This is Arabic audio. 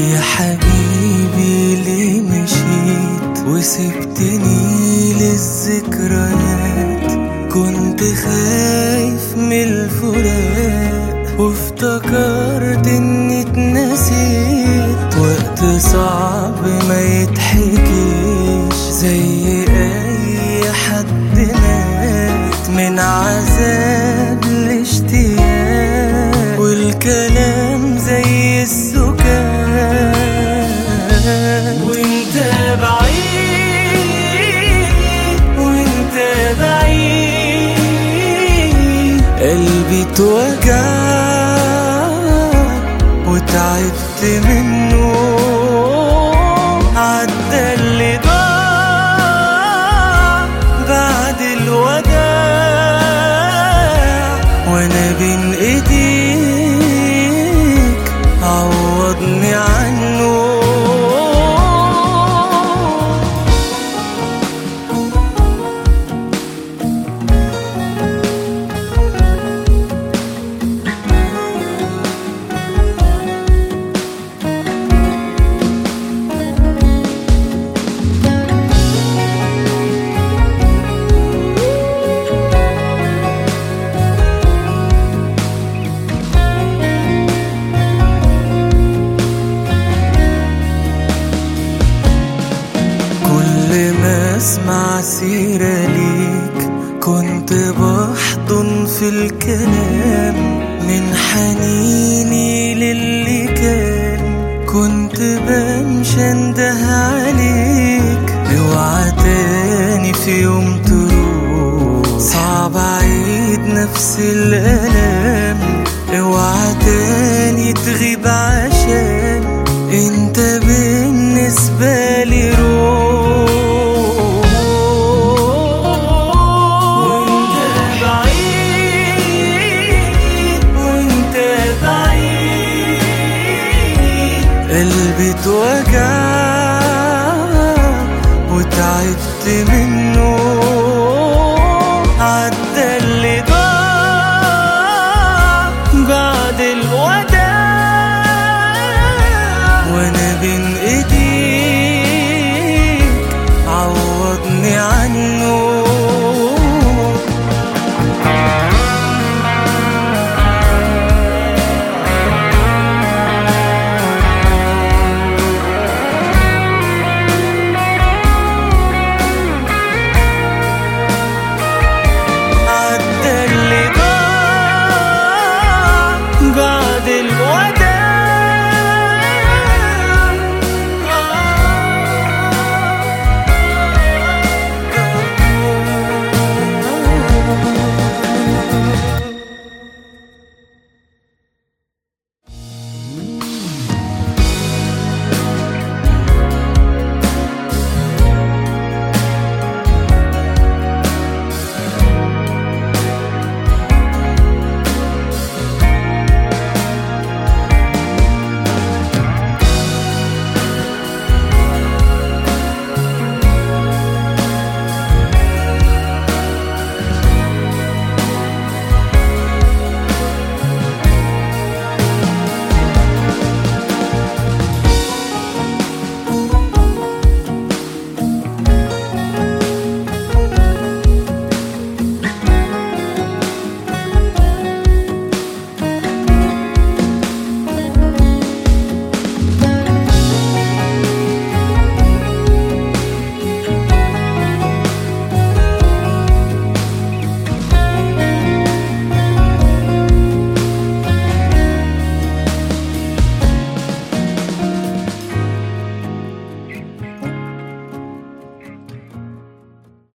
يا حبيبي ليه مشيت وسبتني للذكريات؟ كنت خايف من الفراق وافتكرت اني اتنسيت. وقت صعب ما يتحكيش، زي اي حد مات من عذاب الاشتياق، والكلام زي السكان. وانت بعيد وانت بعيد، قلبي اتوجع وتعبت منه. عدى اللي ضاع بعد الوداع، وانا بين ايديك عوضني عنه. اسمع سيرة ليك كنت بحضن في الكلام، من حنيني للي كان كنت بمشي انده عليك. اوعى تاني في يوم تروح، صعب اعيد نفس الالام. اوعى تاني تغيب عشان انت بالنسبة لي روح. قلبي اتوجع وتعبت منه. عدى اللي ضاع